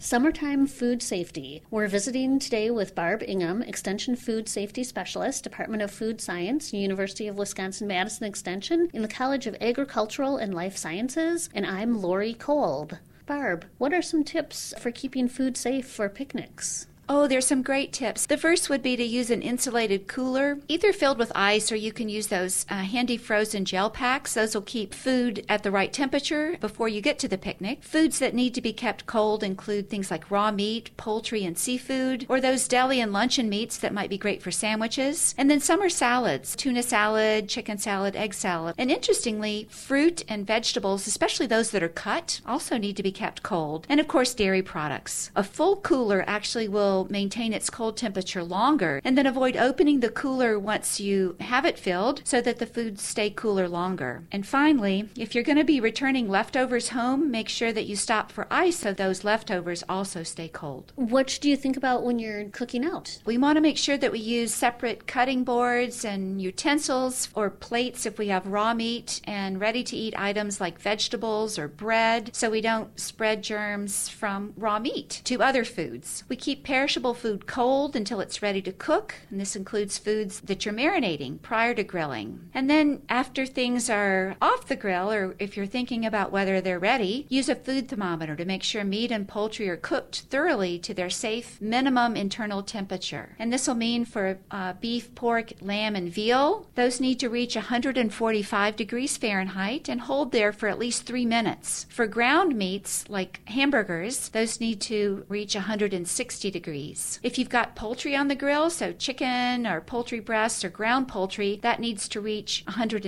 Summertime Food Safety. We're visiting today with Barb Ingham, Extension Food Safety Specialist, Department of Food Science, University of Wisconsin-Madison Extension, in the College of Agricultural and Life Sciences, and I'm Lori Kolb. Barb, what are some tips for keeping food safe for picnics? Oh, there's some great tips. The first would be to use an insulated cooler, either filled with ice or you can use those handy frozen gel packs. Those will keep food at the right temperature before you get to the picnic. Foods that need to be kept cold include things like raw meat, poultry, and seafood, or those deli and luncheon meats that might be great for sandwiches. And then summer salads, tuna salad, chicken salad, egg salad. And interestingly, fruit and vegetables, especially those that are cut, also need to be kept cold. And of course, dairy products. A full cooler actually will maintain its cold temperature longer, and then avoid opening the cooler once you have it filled so that the foods stay cooler longer. And finally, if you're going to be returning leftovers home, make sure that you stop for ice so those leftovers also stay cold. What do you think about when you're cooking out? We want to make sure that we use separate cutting boards and utensils or plates if we have raw meat and ready-to-eat items like vegetables or bread, so we don't spread germs from raw meat to other foods. We keep perishable food cold until it's ready to cook, and this includes foods that you're marinating prior to grilling. And then after things are off the grill, or if you're thinking about whether they're ready, use a food thermometer to make sure meat and poultry are cooked thoroughly to their safe minimum internal temperature. And this will mean for beef, pork, lamb, and veal, those need to reach 145 degrees Fahrenheit and hold there for at least 3 minutes. For ground meats like hamburgers, those need to reach 160 degrees. If you've got poultry on the grill, so chicken or poultry breasts or ground poultry, that needs to reach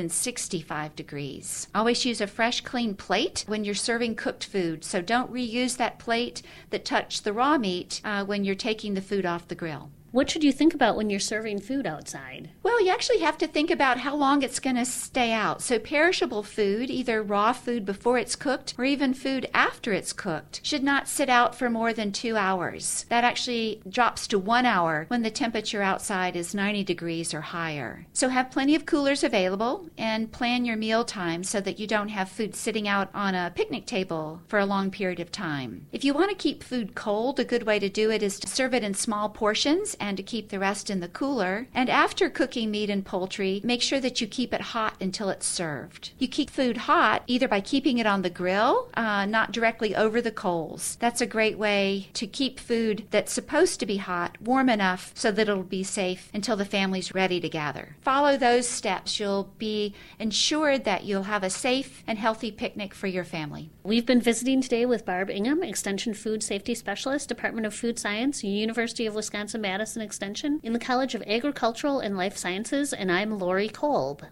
165 degrees. Always use a fresh, clean plate when you're serving cooked food, so don't reuse that plate that touched the raw meat when you're taking the food off the grill. What should you think about when you're serving food outside? Well, you actually have to think about how long it's going to stay out. So perishable food, either raw food before it's cooked or even food after it's cooked, should not sit out for more than 2 hours. That actually drops to 1 hour when the temperature outside is 90 degrees or higher. So have plenty of coolers available and plan your meal time so that you don't have food sitting out on a picnic table for a long period of time. If you want to keep food cold, a good way to do it is to serve it in small portions and to keep the rest in the cooler. And after cooking meat and poultry, make sure that you keep it hot until it's served. You keep food hot either by keeping it on the grill, not directly over the coals. That's a great way to keep food that's supposed to be hot warm enough so that it'll be safe until the family's ready to gather. Follow those steps. You'll be ensured that you'll have a safe and healthy picnic for your family. We've been visiting today with Barb Ingham, Extension Food Safety Specialist, Department of Food Science, University of Wisconsin-Madison Extension, in the College of Agricultural and Life Sciences, and I'm Lori Kolb.